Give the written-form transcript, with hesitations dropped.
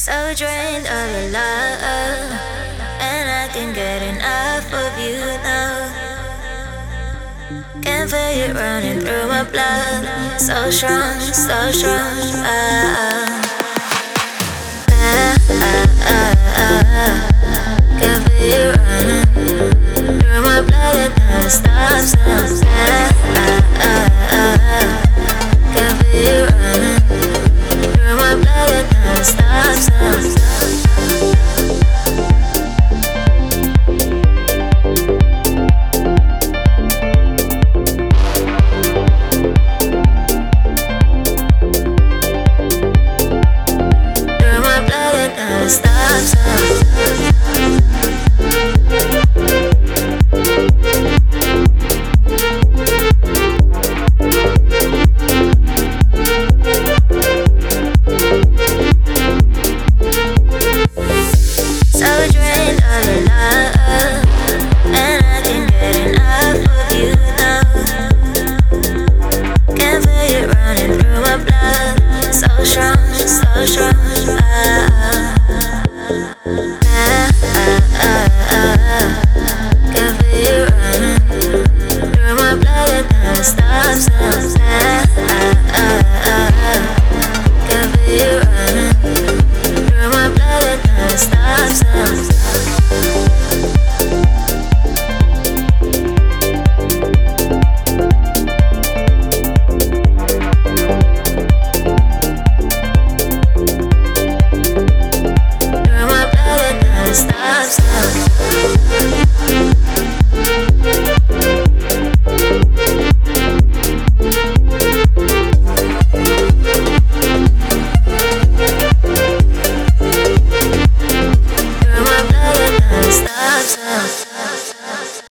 So drained of your love, and I can't get enough of you now. Can feel it running through my blood, so strong, so strong. Can feel it running through my blood, it never stops. Can feel it running through my blood, it never stops. So strong, so strong.